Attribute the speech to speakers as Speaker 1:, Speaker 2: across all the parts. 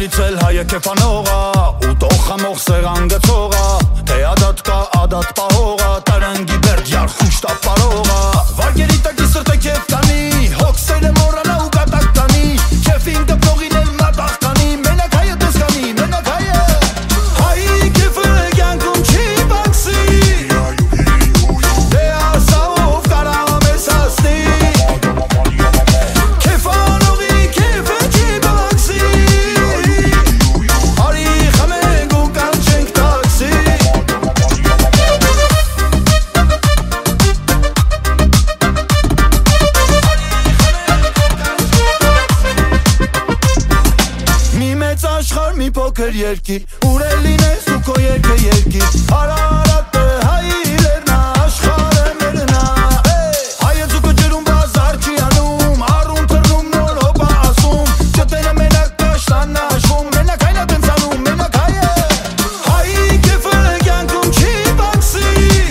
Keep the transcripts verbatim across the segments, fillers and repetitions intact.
Speaker 1: Այստեղից էլ հայը կեփանողա ու տող խամող սեղան գցողա թե ադատ կա ադատ պահողա տարանգի բերդ յար խուշ տապարողա վարգերի տակի սրտը կեփ տանի հոգսերը մոռանա ու կատակ տանի կեփին դպողին էլ մատաղ տանի մենակ հայը տեսկանի մենակ հայը հայի կեփը կյանքում չի բացի դե ասավ կարամ ես ասնի Փոքր երկիր, ուր էլ լինես ու քո երկը երկիր Արարատը հայի լեռնա, աշխարհը մերնա Հայը ձուկը ջրում բազար չի անում, առուն թռնում նոր հոպա ասում Ճտերը մենակ կաշտանն աշխում, մենակ հայնա տնցանում, մենակ հայը Հայի կեփը կյանքում չի բացի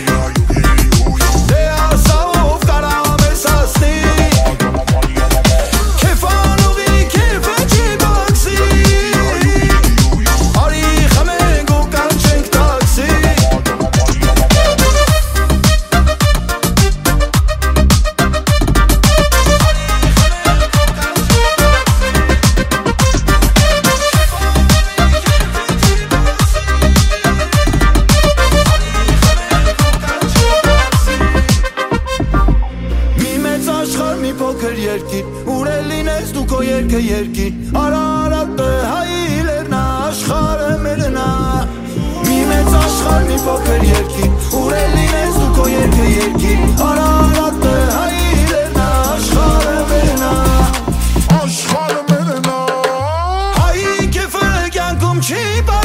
Speaker 1: դե ասավ կարամ ես ասնի Ուր էլ լինես դու քո երկը երկիր Արարատը հայի լեռնա, աշխարհը մերնա Մի մեծ աշխարհ, մի փոքր երկիր Ուր էլ լինես դու քո երկը երկիր Արարատը հայի լեռնա, աշխարհը մերնա Աշխարհը մերնա Հայի կեփը կյանքում չի